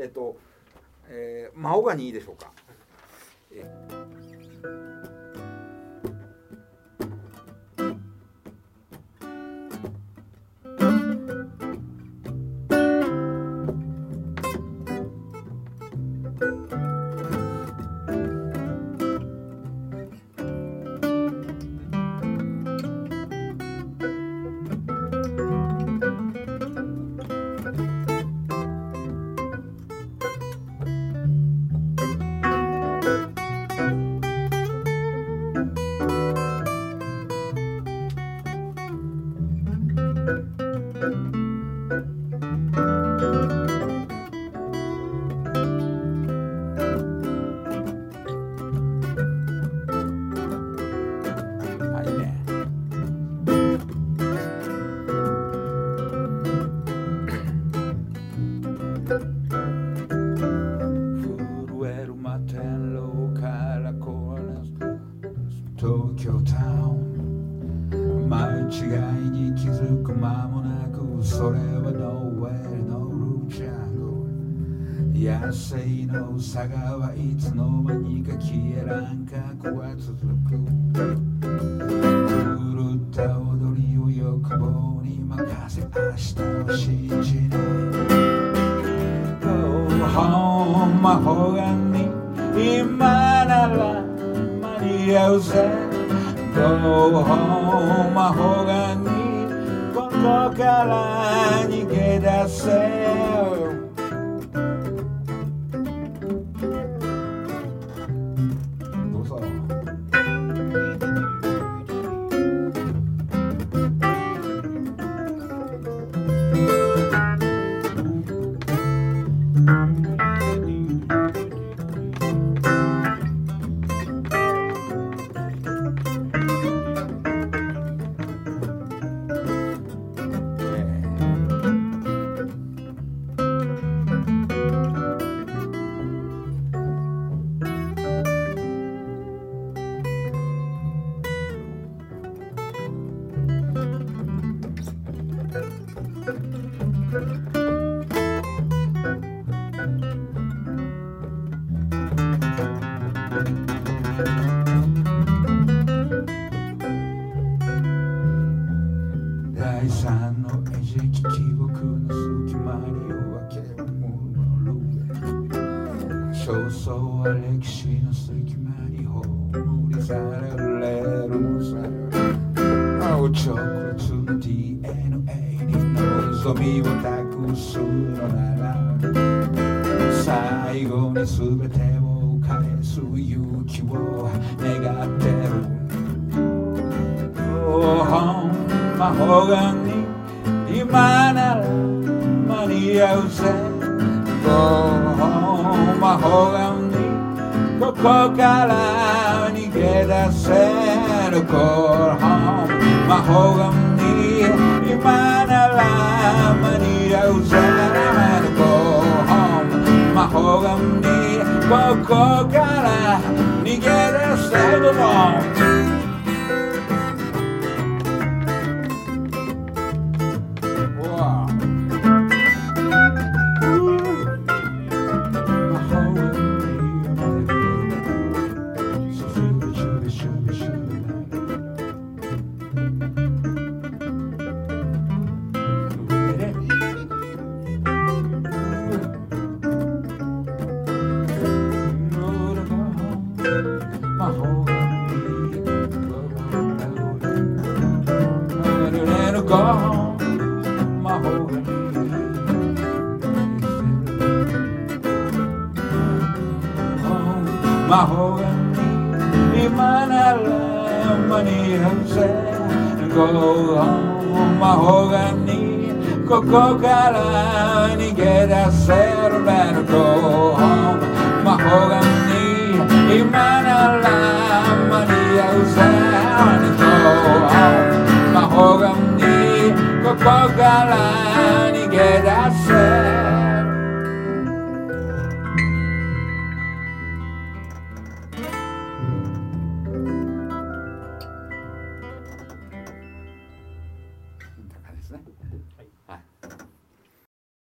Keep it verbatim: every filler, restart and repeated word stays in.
えっと、えー、マホガニいいでしょうか。え東京タウン、間違いに気づく間もなく、それはノーウェイのルージャングル。野生の差がはいつの間にか消えらん覚は続く。狂った踊りを欲望に任せ、明日を信じない。Go home マホガニ、今なら間に合うぜ。Go home マホガニ、ここから逃げ出せ。どうぞ。第三の餌食、記憶の隙間に分けるものへ。焦燥は歴史の隙間に葬り去れるのさ。直列の ディーエヌエー に望みを託すのなら、最後に全てを返す勇気を願ってる。Go home マホガニ、今なら間に合うぜ。Go home マホガニ、ここから逃げ出せる。Go home マホガニ、今なら間に合うぜ。Go home マホガニ、ここから逃げ出せる。どうぞ。マホガニ、今なら間に合うぜ。Go home マホガニ、ここから逃げ出せる。Go home マホガニ、今なら間に合うぜ。Go home マホガニ、ここから逃げ出せ